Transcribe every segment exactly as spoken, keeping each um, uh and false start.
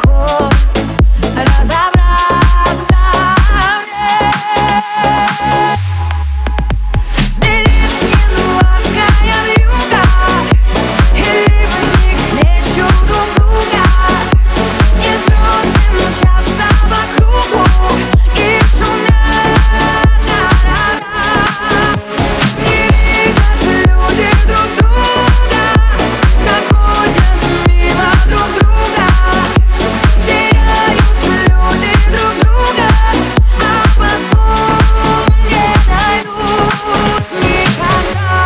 легко разобраться мне. Зверит неловкая вьюга, и ливы не хлещут друг друга, и звезды мчатся по кругу и шумят города. Не видят люди друг друга, проходят мимо друг друга, теряют люди друг друга, а потом не найдут никогда.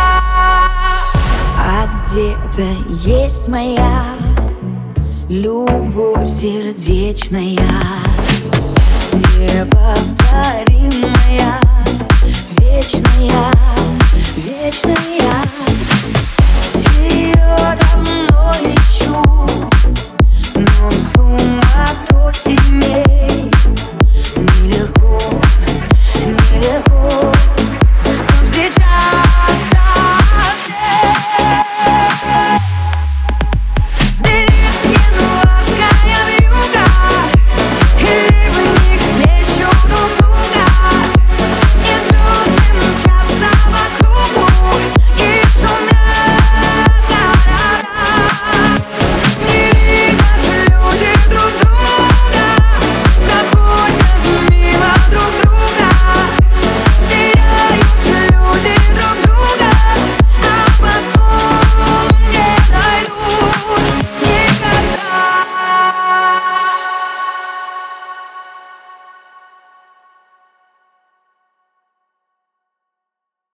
А где-то есть моя любовь сердечная, неповторимая, вечная, вечная. Ее